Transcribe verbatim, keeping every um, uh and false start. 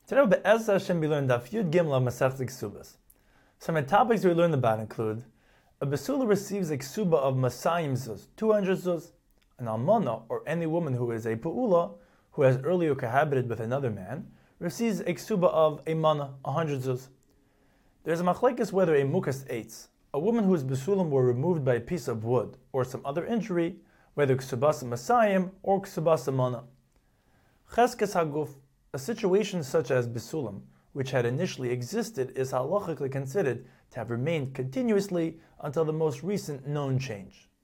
Today we'll Be'ez Hashem be learned Daf Yud Gimel of Masechta Ksubas. Some of the topics we learned about include: a Besula receives a Ksuba of Masayim Zuz, two hundred Zuz. An Almana, or any woman who is a Pu'ula, who has earlier cohabited with another man, receives a Ksuba of a Mana, one hundred Zuz. There is a machlekes whether a Mukas Eitz, a woman whose Besulim were removed by a piece of wood or some other injury, whether Ksubas Masayim or Ksubas Mana. Cheskes Haguf, a situation such as Besulim, which had initially existed, is halachically considered to have remained continuously until the most recent known change.